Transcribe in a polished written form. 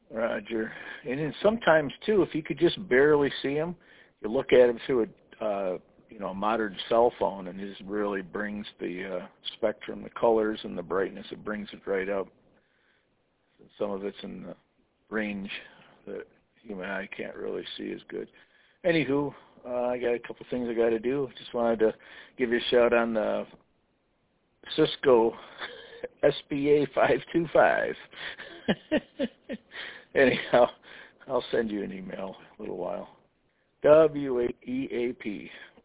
Roger. And then sometimes too, if you could just barely see them, you look at them through a modern cell phone, and it just really brings the spectrum, the colors, and the brightness. It brings it right up. Some of it's in the range that human eye can't really see as good. Anywho, I got a couple things I got to do. Just wanted to give you a shout on the Cisco SBA 525. Anyhow, I'll send you an email in a little while. WEAP.